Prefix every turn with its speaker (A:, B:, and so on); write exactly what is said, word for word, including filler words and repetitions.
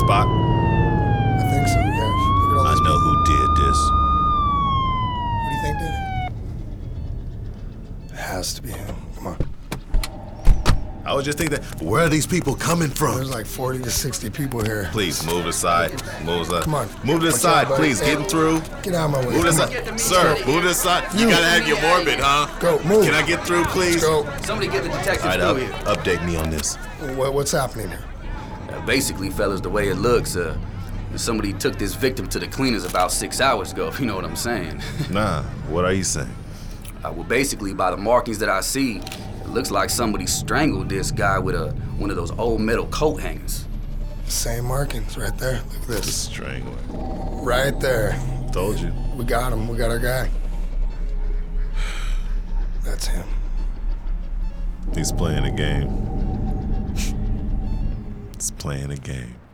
A: spot?
B: I think so, yeah. Look at all
A: I
B: these
A: know
B: people.
A: who did this.
B: Who do you think did it? It has to be him. Come on.
A: I was just thinking that, where are these people coming from?
B: There's like forty to sixty people here.
A: Please, move to the side. Move to the
B: Come on.
A: Move to the
B: Watch
A: side,
B: out, buddy.
A: please.
B: Hey,
A: Getting through.
B: Get out of my way.
A: Move to the
B: Come on.
A: side. Sir, move to the side. You,
B: You.
A: gotta have your morbid, huh?
B: Go, move.
A: Can I get through, please?
B: Let's go.
C: Somebody get the detective
A: All right,
C: through
A: up,
C: here.
A: update me on this.
B: What, what's happening here?
C: Uh, basically, fellas, the way it looks, uh, somebody took this victim to the cleaners about six hours ago, if you know what I'm saying.
A: Nah, what are you saying?
C: Uh, well, basically, by the markings that I see, it looks like somebody strangled this guy with a one of those old metal coat hangers.
B: Same markings right there. Look at
A: The
B: this.
A: strangler.
B: Right there.
A: Told you.
B: We got him. We got our guy. That's him.
A: He's playing a game. He's playing a game.